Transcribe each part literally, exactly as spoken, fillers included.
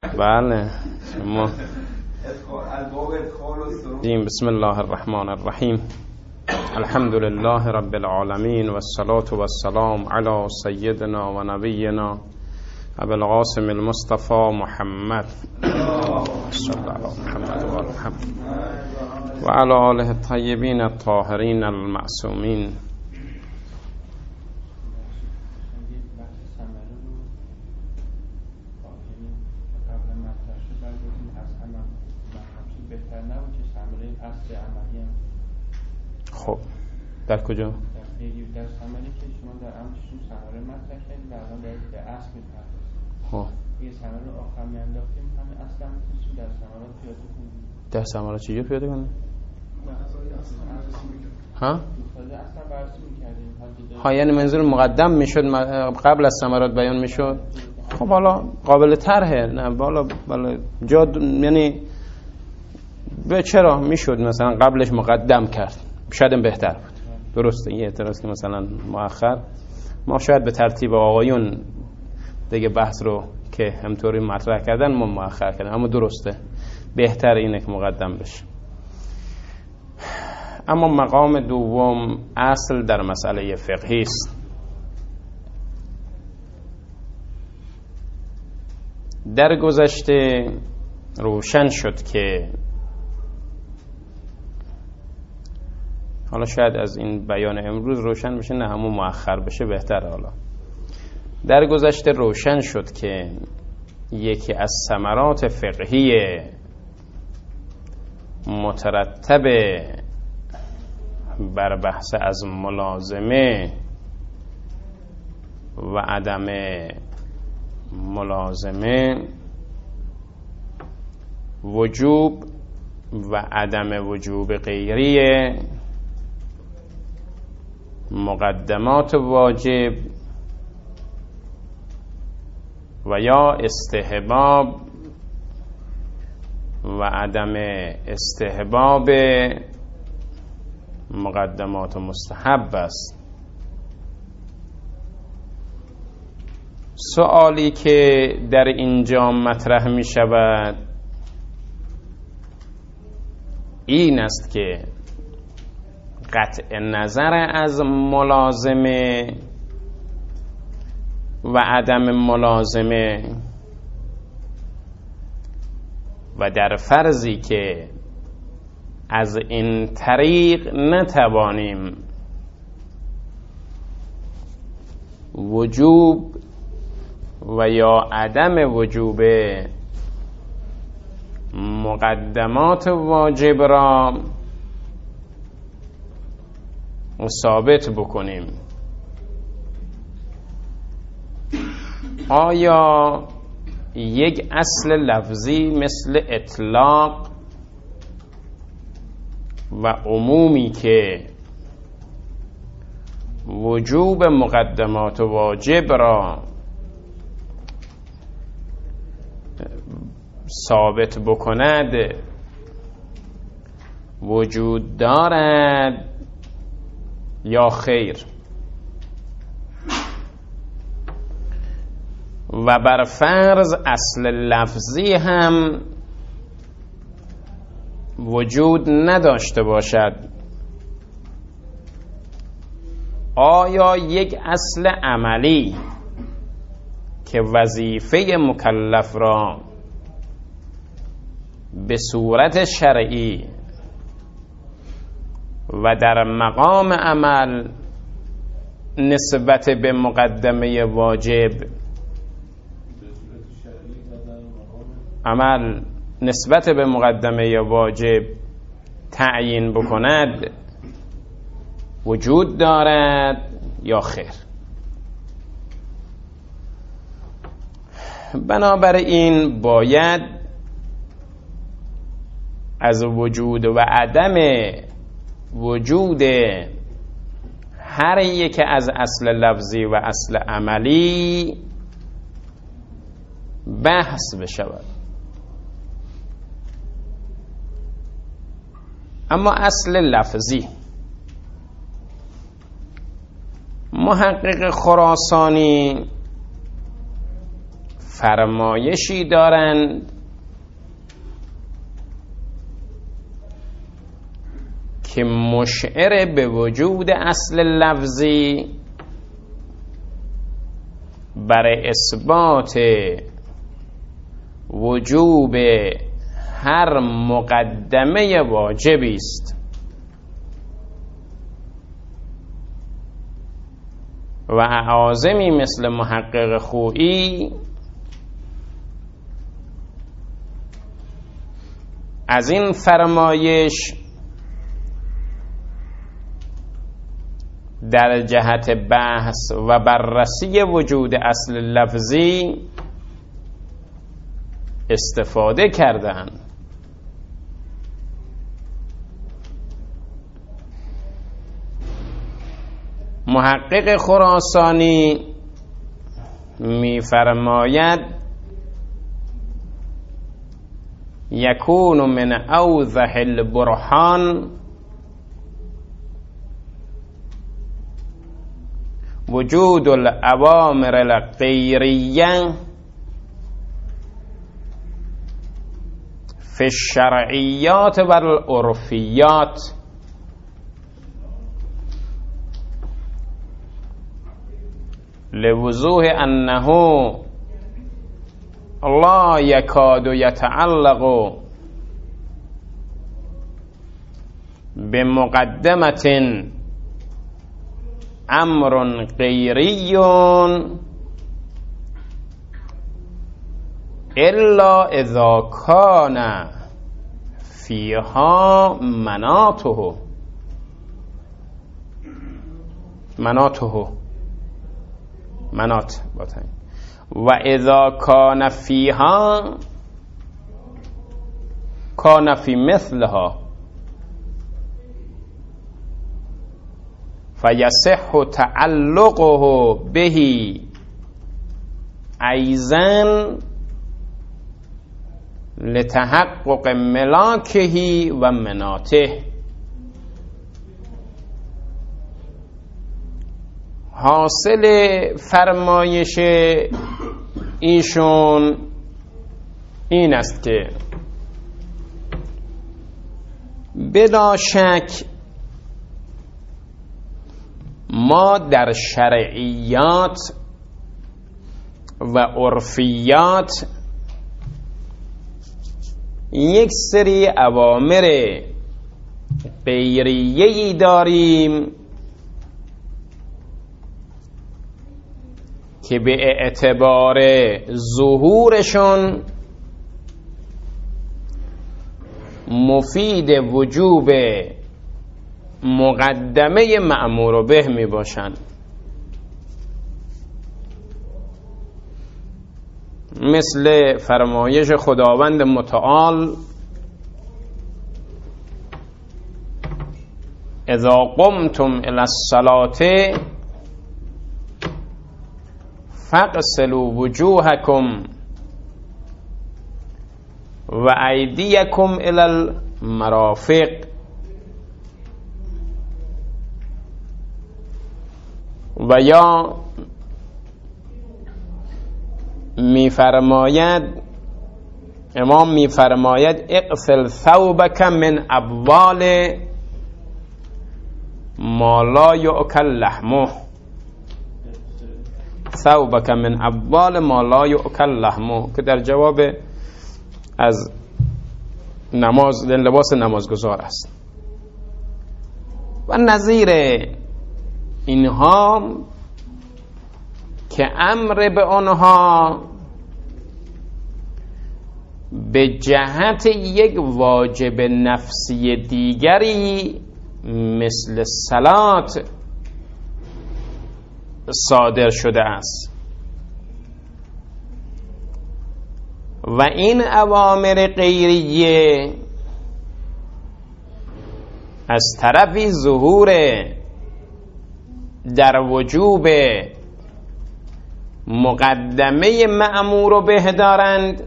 بله شما بسم الله الرحمن الرحیم الحمد لله رب العالمین والصلاة والسلام علی سیدنا و نبینا ابو القاسم المصطفى محمد صلی الله علی محمد و آل محمد و علی آله الطیبین الطاهرین المعصومین. خب در کجا؟ در پیگیر در ثمری که شما در امتشون ثمره مطرح کردید و الان دارید به اصل می‌پردازید. خب یه ثمره آخر می‌انداختیم همه اصل هم می‌تونید در ثمرات پیاده کنید. در ثمرات چجور پیاده کنید؟ ها؟ اصلا بررسی می‌کردیم. ها یعنی منظور مقدم میشد قبل از ثمرات بیان میشد. خب حالا قابل طرحه. نه بالا بالا جا یعنی به چرا میشد مثلا قبلش مقدم کرد؟ شاید بهتر بود. درسته این اعتراض که مثلا مؤخر ما شاید به ترتیب آقایون دیگه بحث رو که همطوری مطرح کردن ما مؤخر کردن، اما درسته بهتر اینه که مقدم بشه. اما مقام دوم اصل در مسئله فقهی است. در گذشته روشن شد که حالا شاید از این بیان امروز روشن بشه، نه همون مؤخر بشه بهتره. حالا در گذشته روشن شد که یکی از ثمرات فقهی مترتب بر بحث از ملازمه و عدم ملازمه، وجوب و عدم وجوب غیری مقدمات واجب و یا استحباب و عدم استحباب مقدمات مستحب است. سوالی که در اینجا مطرح می شود این است که قطع نظر از ملازمه و عدم ملازمه و در فرضی که از این طریق نتوانیم وجوب و یا عدم وجوب مقدمات واجب را ثابت بکنیم، آیا یک اصل لفظی مثل اطلاق و عمومی که وجوب مقدمات واجب را ثابت بکند وجود دارد یا خیر؟ و بر فرض اصل لفظی هم وجود نداشته باشد، آیا یک اصل عملی که وظیفه مکلف را به صورت شرعی و در مقام عمل نسبت به مقدمه واجب عمل نسبت به مقدمه واجب تعیین بکند وجود دارد یا خیر؟ بنابراین باید از وجود و عدم وجود هر یک از اصل لفظی و اصل عملی بحث بشود. اما اصل لفظی محقق خراسانی فرمایشی دارند که مشعر به وجود اصل لفظی برای اثبات وجوب هر مقدمه واجبی است و اعاظمی مثل محقق خویی از این فرمایش در جهت بحث و بررسی وجود اصل لفظی استفاده کردند. محقق خراسانی می‌فرماید یکون من اوضح البرهان وجود الاوامر الغیریه فی الشرعیات و العرفیات لوضوح انه لا یکاد یتعلق بمقدمة امر غیری الا اذا کان فیها مناطه مناطه مناط باتن و اذا کان فیها کان فی مثلها فیصح تعلقه به ایضا لتحقق ملاکه و مناطه. حاصل فرمایش ایشون این است که بلا شک ما در شرعیات و عرفیات یک سری اوامر غیریه‌ای داریم که به اعتبار ظهورشون مفید وجوب مقدمه مأمور به می باشند، مثل فرمایش خداوند متعال اذا قمتم الی الصلاة فاغسلوا وجوهکم و ایدیکم الی المرافق. و یا میفرماید امام میفرماید اغسل ثوبک من ابوال ما لا یؤکل لحمه، ثوبک من ابوال ما لا یؤکل لحمه، که در جواب از نماز لباس نمازگزار است. و نظیر اینها که امر به آنها به جهت یک واجب نفسی دیگری مثل صلات صادر شده است و این اوامر غیریه از طرفی ظهور در وجوب مقدمه مأمور به دارند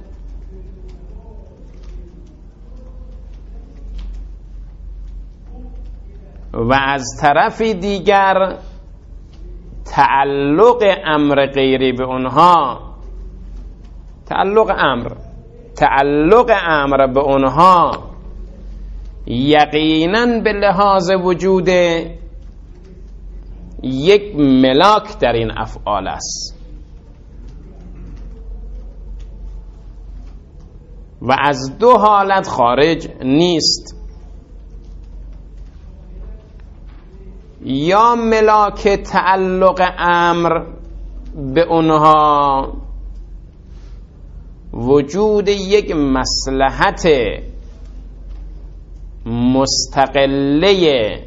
و از طرف دیگر تعلق امر غیری به اونها تعلق امر تعلق امر به اونها یقیناً به لحاظ وجود یک ملاک در این افعال است و از دو حالت خارج نیست. یا ملاک تعلق امر به اونها وجود یک مصلحت مستقله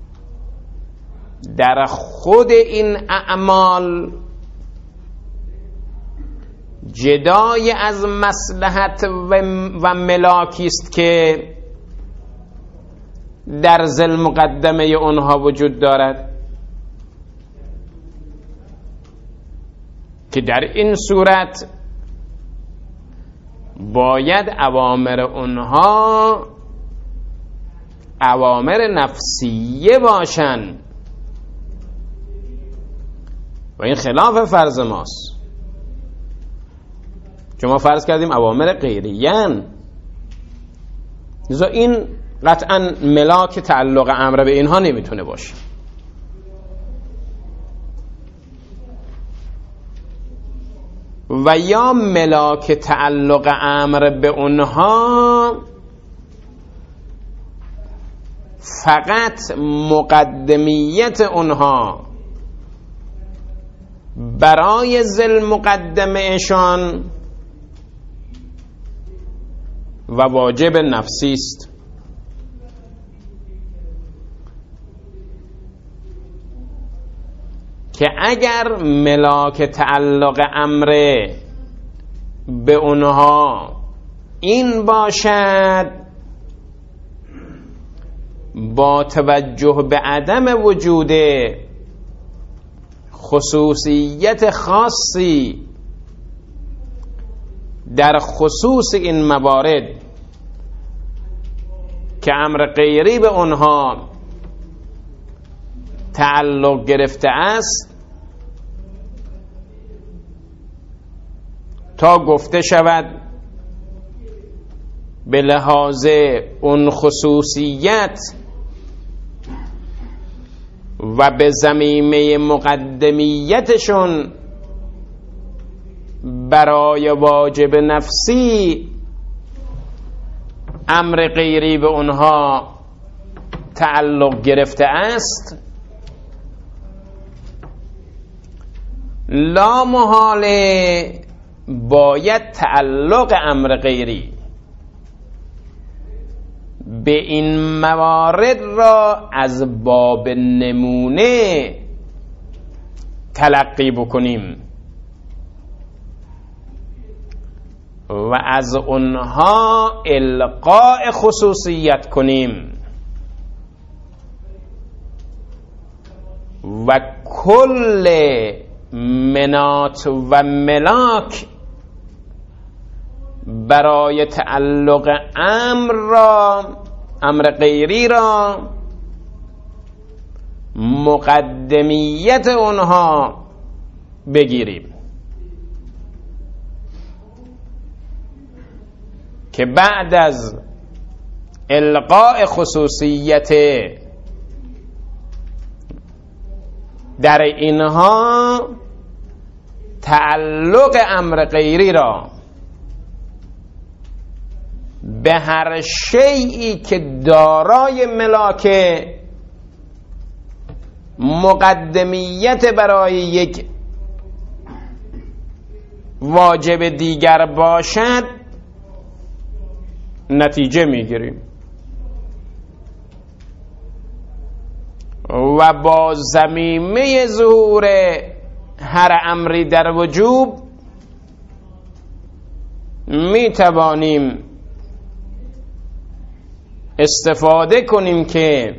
در خود این اعمال جدای از مصلحت و ملاکی است که در ذیل مقدمه اونها وجود دارد، که در این صورت باید اوامر اونها اوامر نفسیه باشن و این خلاف فرض ماست، چون ما فرض کردیم اوامر غیریان. لذا این قطعا ملاک تعلق امر به اینها نمیتونه باشه. و یا ملاک تعلق امر به اونها فقط مقدمیت اونها برای ذیل مقدمهشان و واجب نفسی است. که اگر ملاک تعلق امر به اونها این باشد، با توجه به عدم وجود خصوصیت خاصی در خصوص این موارد که امر غیری به اونها تعلق گرفته است، تا گفته شود به لحاظ اون خصوصیت و به ضمیمه مقدمیتشون برای واجب نفسی امر غیری به اونها تعلق گرفته است، لا محاله باید تعلق امر غیری به این موارد را از باب نمونه تلقی بکنیم و از اونها القاء خصوصیت کنیم و کل منات و ملاک برای تعلق امر را امر غیری را مقدمیت اونها بگیریم که بعد از القاء خصوصیت در اینها تعلق امر غیری را به هر شیئی که دارای ملاک مقدمیت برای یک واجب دیگر باشد نتیجه میگیریم و با ضمیمه ظهور هر امری در وجوب می توانیم استفاده کنیم که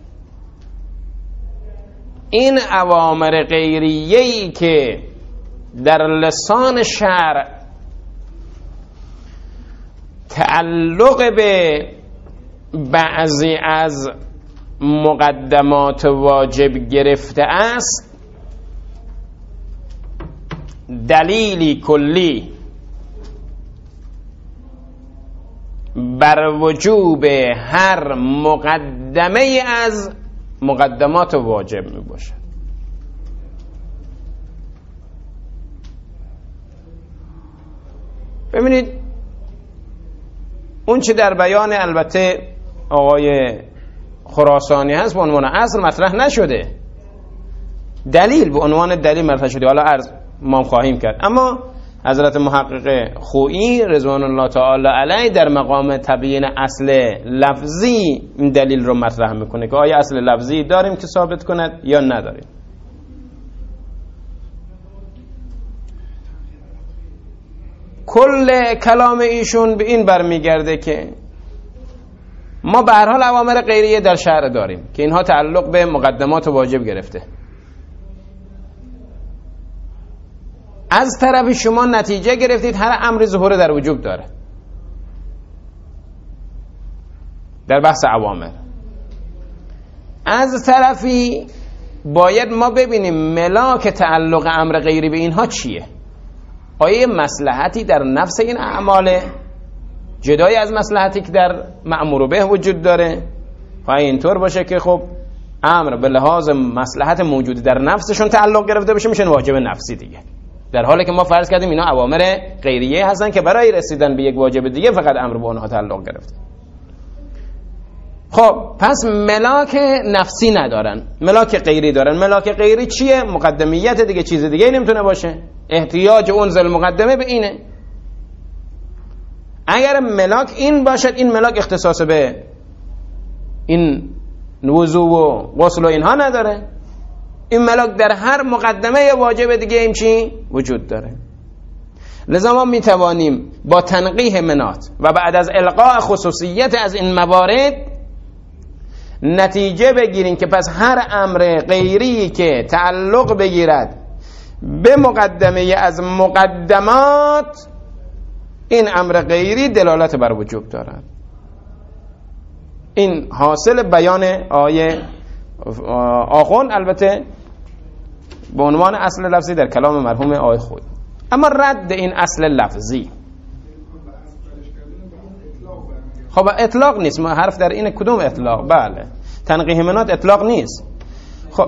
این اوامر غیریه‌ای که در لسان شرع تعلق به بعضی از مقدمات واجب گرفته است، دلیلی کلی بر وجوب هر مقدمه از مقدمات واجب می باشد. ببینید اون چه در بیان البته آقای خراسانی هست به عنوان اصل مطرح نشده، دلیل به عنوان دلیل مطرح شده، حالا عرض ما خواهیم کرد. اما حضرت محقق خویی رضوان الله تعالی علیه در مقام تبیین اصل لفظی این دلیل رو مطرح میکنه که آیا اصل لفظی داریم که ثابت کند یا نداریم. کل کلام ایشون به این برمیگرده که ما به هر حال اوامر غیریه در شرع داریم که اینها تعلق به مقدمات واجب گرفته. از طرف شما نتیجه گرفتید هر امر ظهور در وجوب داره در بحث اوامر. از طرفی باید ما ببینیم ملاک تعلق امر غیری به اینها چیه. آیا مصلحتی در نفس این اعمال جدای از مصلحتی که در مأمور به وجود داره؟ و اینطور باشه که خب امر به لحاظ مصلحت موجود در نفسشون تعلق گرفته بشه میشن واجب نفسی دیگه، در حالی که ما فرض کردیم اینا اوامر غیریه هستن که برای رسیدن به یک واجب دیگه فقط امر به اونها تعلق گرفته. خب پس ملاک نفسی ندارن، ملاک غیری دارن. ملاک غیری چیه؟ مقدمیت دیگه، چیز دیگه نمیتونه باشه. احتیاج اون ذل مقدمه به اینه. اگر ملاک این باشد این ملاک اختصاص به این وضو و غسل و اینها نداره. این ملاک در هر مقدمه واجب دیگه این چی وجود داره. لذا ما میتوانیم با تنقیح منات و بعد از القاء خصوصیت از این موارد نتیجه بگیریم که پس هر امر غیری که تعلق بگیرد به مقدمه از مقدمات این امر غیری دلالت بر وجوب دارد. این حاصل بیان آیه آخون البته به عنوان اصل لفظی در کلام مرحوم آقای خویی. اما رد این اصل لفظی خب اطلاق نیست، ما حرف در این کدوم اطلاق؟ بله تنقیح منات اطلاق نیست. خب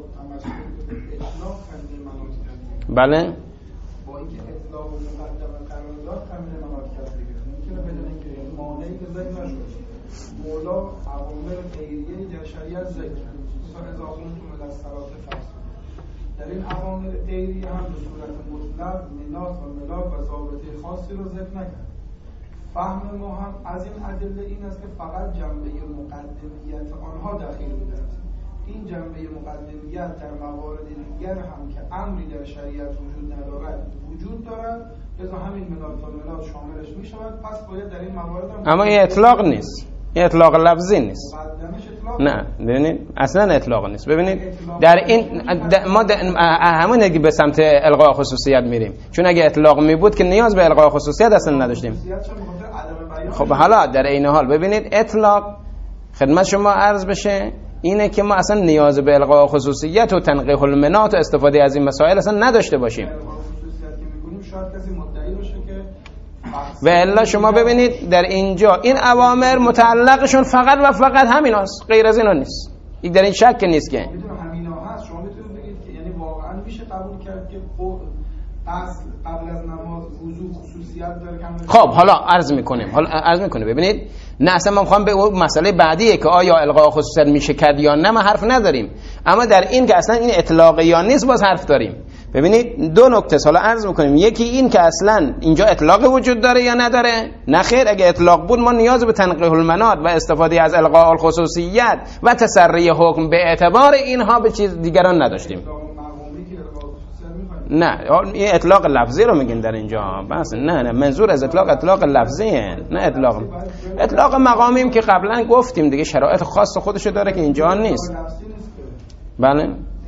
بله با اینکه اطلاق و مقدمه قرار داد تامین منات کرده ممکنه بدون اینکه مانعی که ذکر نشد مولا اوامر غیریه در شریعت ذکر مثلا اضافه تو ملصرات فصل در این اوامر غیریه هم به صورت مطلق منات و ملاک و ضابطه خاصی رو ذکر نکرد. فهم ما هم از این ادله این است که فقط جنبه مقدمیت آنها دخیل بوده است. این جنبه مقدمیت در موارد دیگر هم که امری در شریعت وجود ندارد وجود دارد، لذا همین منات و ملاک شاملش می شود. پس باید در این موارد هم اما این اطلاق نیست، این اطلاق لفظی نیست. اطلاق نه ببینید اصلا اطلاق نیست. ببینید در این ما همون که به سمت القاء خصوصیت میریم، چون اگه اطلاق می بود که نیاز به القاء خصوصیت اصلا نداشتیم. خب حالا در این حال ببینید اطلاق خدمت شما عرض بشه اینه که ما اصلا نیاز به القاء خصوصیت و تنقیح المنات و استفاده از این مسائل اصلا نداشته باشیم. و الا شما ببینید در اینجا این اوامر متعلقشون فقط و فقط همین هست، غیر از اینا نیست. این در این شک نیست که همینا هست. شما میتونید بگید که یعنی واقعا میشه قبول کرد که اصل قبل از نماز وضو خصوصیت داره که خب حالا عرض میکنیم حالا عرض میکنیم ببینید نه اصلا ما میخوام به مسئله بعدیه که آیا القاء خصوصیت میشه کرد یا نه ما حرف نداریم. اما در این که اصلا این اطلاقی یا نیست باز حرف داریم. ببینید دو نکته حالا عرض میکنیم. یکی این که اصلا اینجا اطلاق وجود داره یا نداره؟ نه خیر، اگه اطلاق بود ما نیاز به تنقیح المنات و استفاده از القاء الخصوصیت و تسری حکم به اعتبار اینها به چیز دیگران نداشتیم. نه این اطلاق لفظی رو میگیم در اینجا بس. نه نه منظور از اطلاق اطلاق لفظیه، نه اطلاق اطلاق مقامیم که قبلا گفتیم دیگه شرایط خاص خودشو داره که اینجا نیست. بله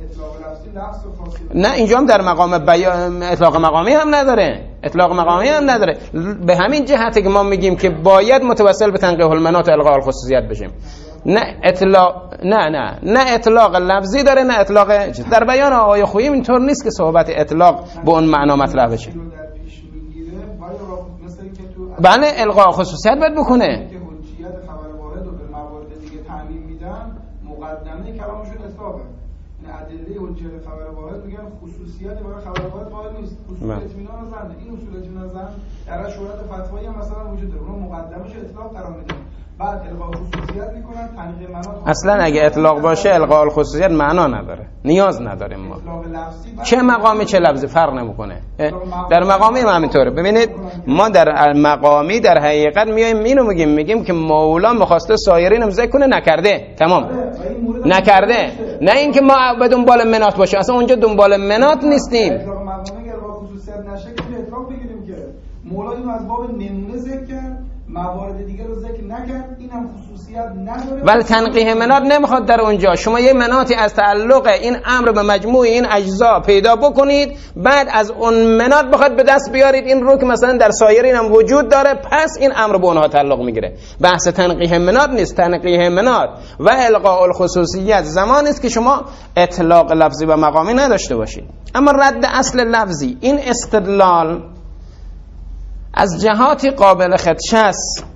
نه اینجا هم در مقام بیان اطلاق مقامی هم نداره، اطلاق مقامی هم نداره. به همین جهته که ما میگیم که باید متوسل به تنقیح المنات و القاء الخصوصیت بشیم. نه اطلاق نه نه نه اطلاق لفظی داره نه اطلاق. در بیان آقای خویی اینطور نیست که صحبت اطلاق به اون معنا مطرح بشه. مثل که تو بله القاء خصوصیت باید بکنه. که حجیت خبر وارد رو به موارد دیگه تعمیم میدن مقدمه کلامشون اطلاقه. این ادله حجیت خبر وارد میگن خصوصیتی برای خبر وارد وارد نیست. اصول اطمینان زنده. این اصول اطمینان زن در شورت فتوایی هم مثلا وجود داره. اون مقدمش اطلاق قرار میدن. بعد القاء خصوصیت میکنن تنقیح مناط. اصلا اگه اطلاق باشه القاء الخصوصیت معنا نداره، نیاز نداریم ما. چه مقامی چه لفظی فرق نمیکنه. در مقامی هم همینطوره. ببینید ما در مقامی در حقیقت میایم اینو میگیم میگیم که مولا میخواسته سایرین هم ذکر کنه نکرده، تمام نکرده، نه اینکه ما به دنبال منات باشه. اصلا اونجا دنبال منات نیستیم. اطلاق مقامی القاء خصوصیت نشه که اطلاق بگیریم که مولا اینو از باب نمونه ذکر کرد، موارد دیگه رو ذکر نکرد، اینم خصوصیت نداره. ولی تنقیح منات نمیخواد در اونجا شما یه مناتی از تعلق این امر به مجموع این اجزا پیدا بکنید، بعد از اون منات بخواد به دست بیارید این رو که مثلا در سایرین هم وجود داره، پس این امر به اونها تعلق میگیره. بحث تنقیح منات نیست. تنقیح منات و القاء الخصوصیت زمانی است که شما اطلاق لفظی و مقامی نداشته باشید. اما رد اصل لفظی، این استدلال از جهاتی قابل خدشه است.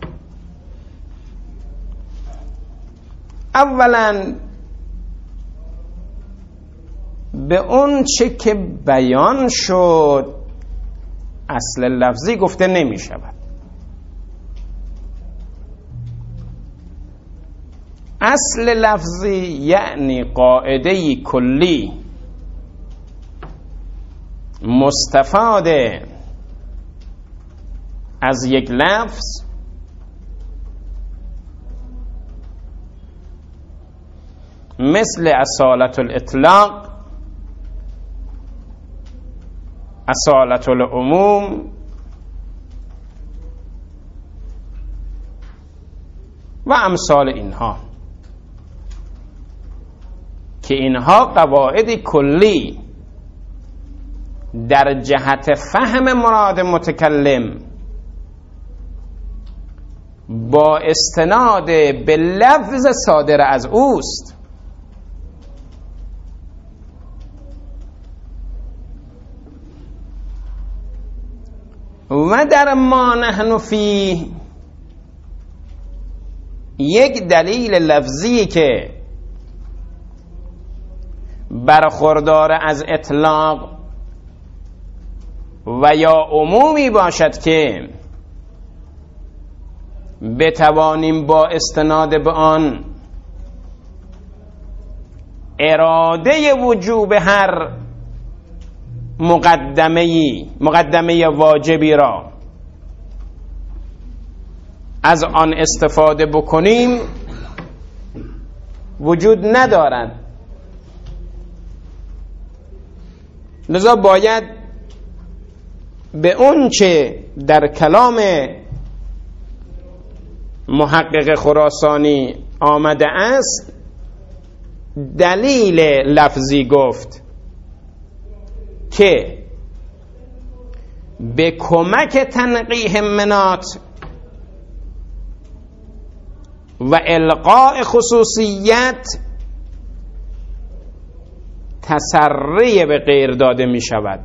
اولا به اون چه که بیان شد اصل لفظی گفته نمی شود. اصل لفظی یعنی قاعده کلی مستفاده از یک لفظ مثل اصالت الاطلاق، اصالت العموم و امثال اینها، که اینها قواعد کلی در جهت فهم مراد متکلم با استناد به لفظ صادر از اوست. و در ما نحن فی یک دلیل لفظی که برخوردار از اطلاق و یا عمومی باشد که بتوانیم با استناد به آن اراده وجوب هر مقدمه مقدمه واجبی را از آن استفاده بکنیم وجود ندارد. لذا باید به اون چه در کلام محقق خراسانی آمده است دلیل لفظی گفت که به کمک تنقیح منات و القاء خصوصیت تسری به غیر داده می شود.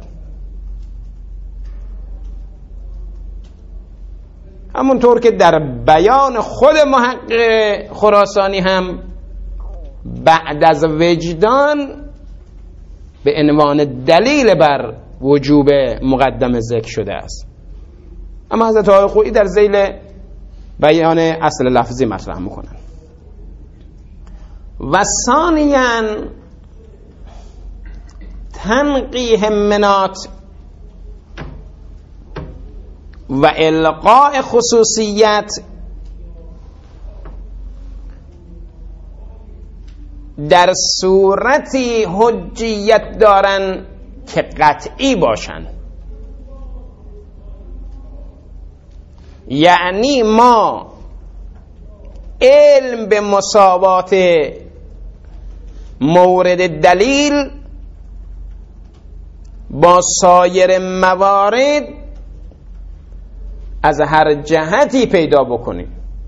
همونطور که در بیان خود محقق خراسانی هم بعد از وجدان به عنوان دلیل بر وجوب مقدمه ذکر شده است. اما حضرت آقای خویی در ذیل بیان اصل لفظی مطرح میکنن. و ثانیاً تنقیح منات و القاء خصوصیت در صورتی حجیت دارن که قطعی باشن. یعنی ما علم به مساوات مورد دلیل با سایر موارد از هر جهتی پیدا بکنیم.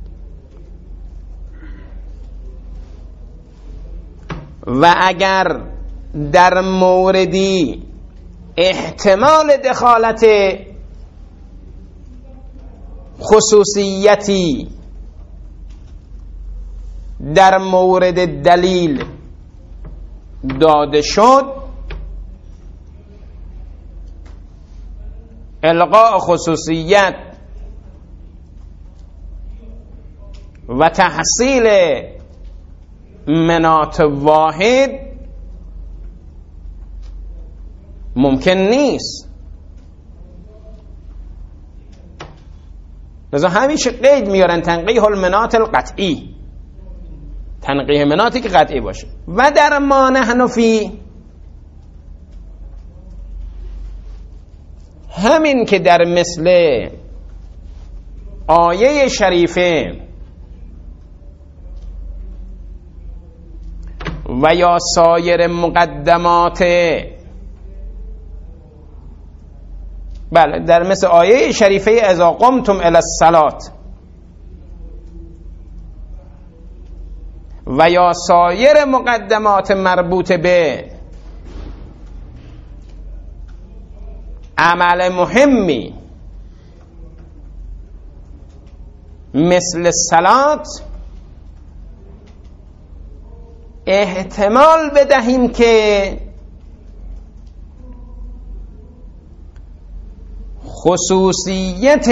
و اگر در موردی احتمال دخالت خصوصیتی در مورد دلیل داده شد، الغاء خصوصیت و تحصیل مناط واحد ممکن نیست. لذا همیشه قید میارن تنقیح المناط القطعی، تنقیح مناطی که قطعی باشه. و در ما نحن فی، همین که در مثل آیه شریفه و یا سایر مقدمات، بله در مثل آیه شریفه اذا قمتم الی الصلاة و یا سایر مقدمات مربوط به عمل مهمی مثل صلات، احتمال بدهیم که خصوصیت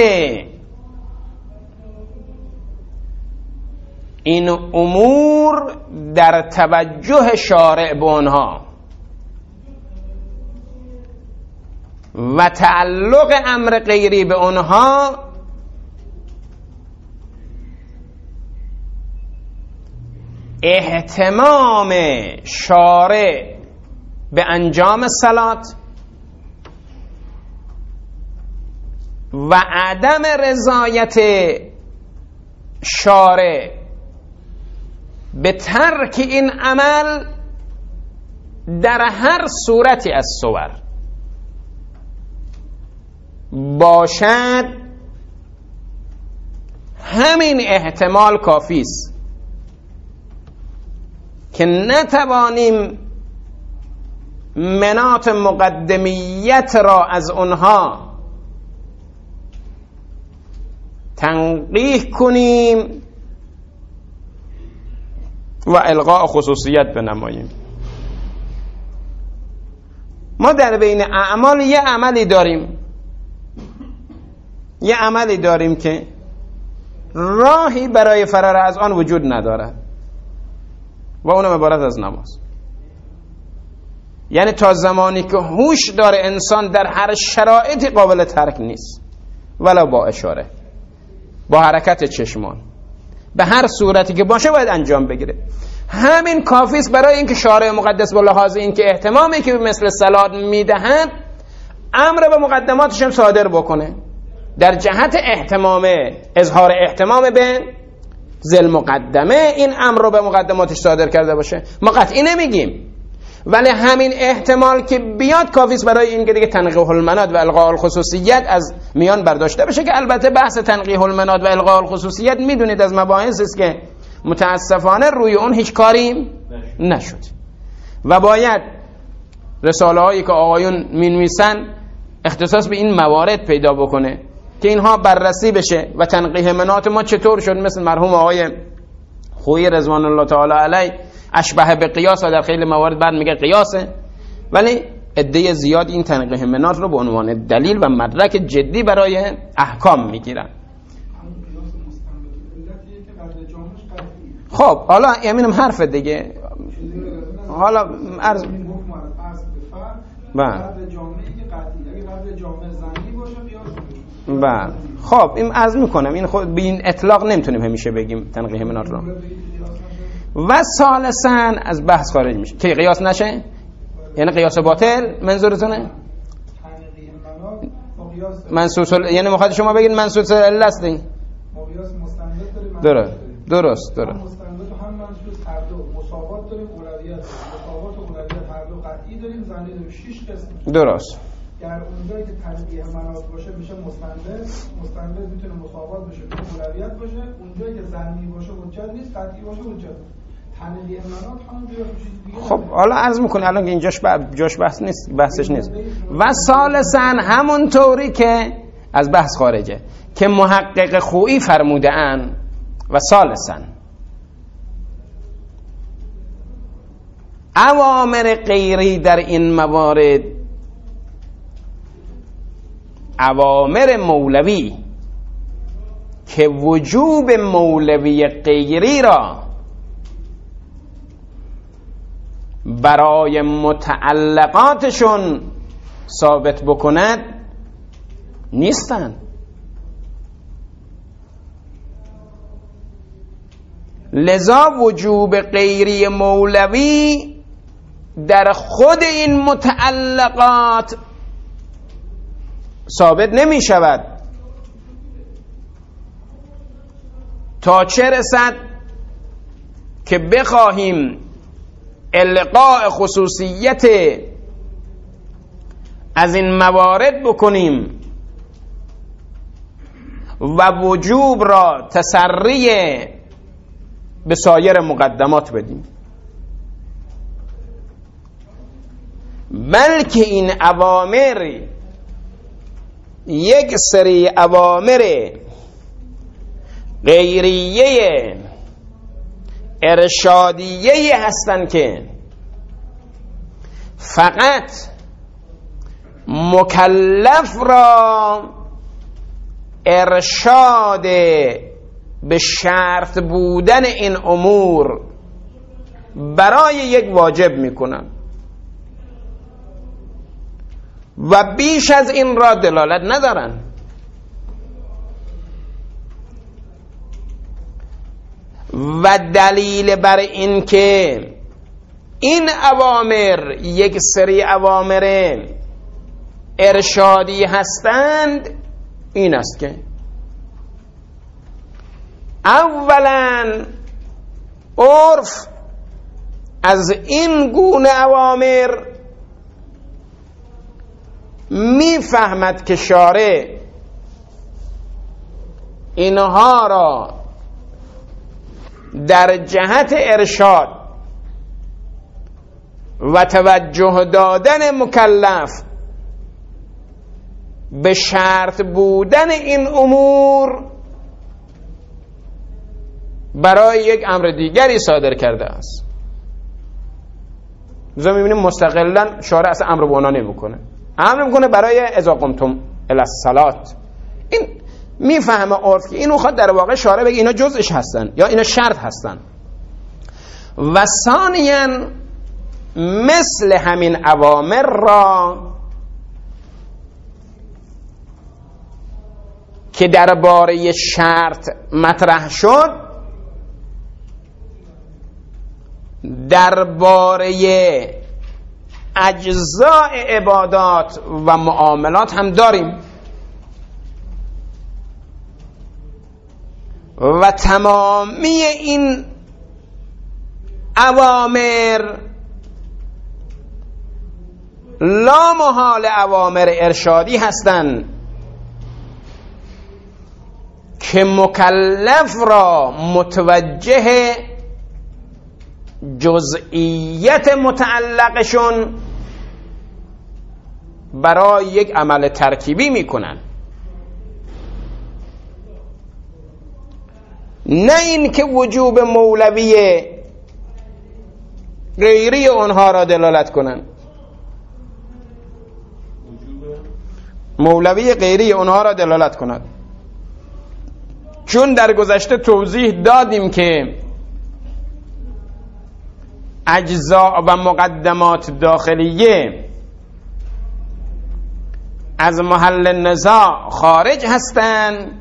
این امور در توجه شارع به آنها و تعلق امر غیری به آنها اهتمام شارع به انجام صلات و عدم رضایت شارع به ترک این عمل در هر صورتی از صور باشد، همین احتمال کافی است که نتوانیم مناط مقدمیت را از آنها تنقیح کنیم و الغاء خصوصیت بنماییم. ما در بین اعمال یه عملی داریم یه عملی داریم که راهی برای فرار از آن وجود ندارد و اونم عبارت از نماز. یعنی تا زمانی که هوش داره انسان در هر شرایطی قابل ترک نیست، ولو با اشاره، با حرکت چشمان، به هر صورتی که باشه باید انجام بگیره. همین کافی است برای اینکه شارع مقدس با لحاظ اینکه اهتمامی که مثل صلات میدهند امر به مقدماتش هم صادر بکنه، در جهت اهتمام، اظهار اهتمام به ذل مقدمه این امر رو به مقدماتش صادر کرده باشه. ما قطعی نمیگیم، ولی همین احتمال که بیاد کافی است برای این که دیگه تنقیح المناط و الغاء الخصوصیت از میان برداشته بشه، که البته بحث تنقیح المناط و الغاء الخصوصیت میدونید از مباحث است که متاسفانه روی اون هیچ کاری نشد و باید رساله هایی که آقایون مینویسن اختصاص به این موارد پیدا بکنه که اینها بررسی بشه و تنقیح مناط ما چطور شد. مثل مرحوم آقای خویی رضوان الله تعالی علیه اشبه به قیاس و در خیلی موارد بعد میگه قیاسه، ولی عده زیاد این تنقیح مناط رو به عنوان دلیل و مدرک جدی برای احکام میگیرن. خب حالا همینم حرف دیگه. حالا عرض بله بله خب این عرض میکنم، این خود به این اطلاق نمیتونیم همیشه بگیم تنقیح مناط رو. و ثالثاً از بحث خارج میشه که قیاس نشه، یعنی قیاس باطل منظورتونه؟ منصوص ال... یعنی مخاطب شما بگید منصوص الا است. درست درست درست هم مستند و هم منصوص هر دو مساوات داریم، اولویت مساوات و اولویت هر دو قطعی داریم، ظنی داریم، شش قسم. درست. در اونجایی که تنقیح مناط باشه میشه مستند، مستند میتونه مساوات بشه، میتونه اولویت باشه. اونجایی که ظنی باشه حجت نیست، قطعی باشه حجت. تنقیح مناط همون جوری دیگه. خب حالا عرض میکنه الان که اینجاش جاش بحث نیست، بحثش نیست. و ثالثاً همون طوری که از بحث خارجه که محقق خویی فرموده اند و ثالثاً اوامر غیری در این موارد اوامر مولوی که وجوب مولوی غیری را برای متعلقاتشون ثابت بکند نیستند. لذا وجوب غیری مولوی در خود این متعلقات ثابت نمی شود تا چه رسد که بخواهیم القاء خصوصیت از این موارد بکنیم و وجوب را تسری به سایر مقدمات بدیم، بلکه این اوامر یک سری اوامر غیریه ارشادیه هستند که فقط مکلف را ارشاد به شرط بودن این امور برای یک واجب میکنن و بیش از این را دلالت ندارن. و دلیل بر این که این اوامر یک سری اوامر ارشادی هستند این است که اولا عرف از این گونه اوامر میفهمد که شارع اینها را در جهت ارشاد و توجه دادن مکلف به شرط بودن این امور برای یک امر دیگری صادر کرده است. مثلا می‌بینیم مستقلاً شارع اصلا امر به اونا نمی‌کنه، امر می‌کنه برای اذا قمتم الی الصلاة. این میفهمه عرف که اینو خود در واقع شارع بگه اینا جزءش هستن یا اینا شرط هستن. و ثانیاً مثل همین اوامر را که درباره شرط مطرح شد درباره اجزاء عبادات و معاملات هم داریم و تمامی این اوامر لا محال اوامر ارشادی هستند که مکلف را متوجه جزئیت متعلقشون برای یک عمل ترکیبی میکنن، نه این که وجوب مولوی غیری اونها را دلالت کنن. مولوی غیری اونها را دلالت کند، چون در گذشته توضیح دادیم که اجزاء و مقدمات داخلیه از محل نزاع خارج هستند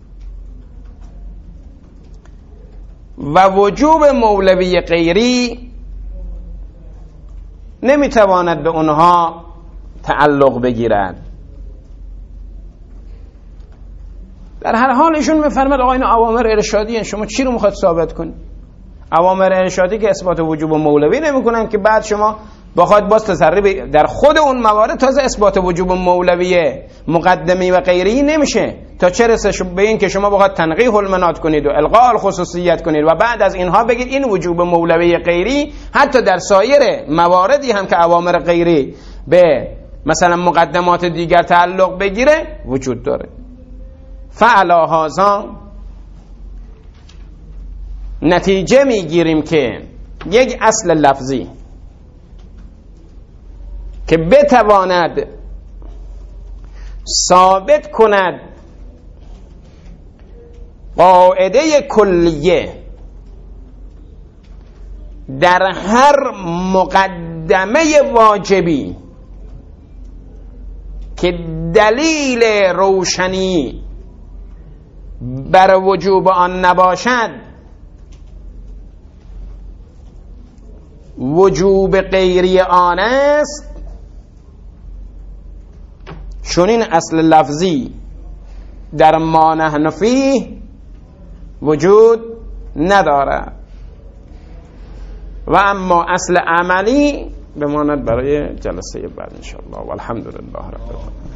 و وجوب مولوی غیری نمیتواند به اونها تعلق بگیرد. در هر حال ایشون میفرماد آقا اینا اوامر ارشادی هستند، شما چی رو میخواد ثابت کنید؟ اوامر ارشادی که اثبات وجوب مولوی نمیکنن که بعد شما بخواد باز تسری در خود اون موارد تازه اثبات وجوب مولوی مقدمی و غیری نمیشه تا چه رسه به این که شما بخواد تنقیح المنات کنید و الغاء الخصوصیت کنید و بعد از اینها بگید این وجوب مولوی غیری حتی در سایر مواردی هم که اوامر غیری به مثلا مقدمات دیگر تعلق بگیره وجود داره. فعلی هذا نتیجه میگیریم که یک اصل لفظی که بتواند ثابت کند قاعده کلیه در هر مقدمه واجبی که دلیل روشنی بر وجوب آن نباشد وجوب غیری آن است، چون این اصل لفظی در ما نحن فیه وجود ندارد و اما اصل عملی بماند برای جلسه بعد ان شاء الله. والحمد لله رب العالمین.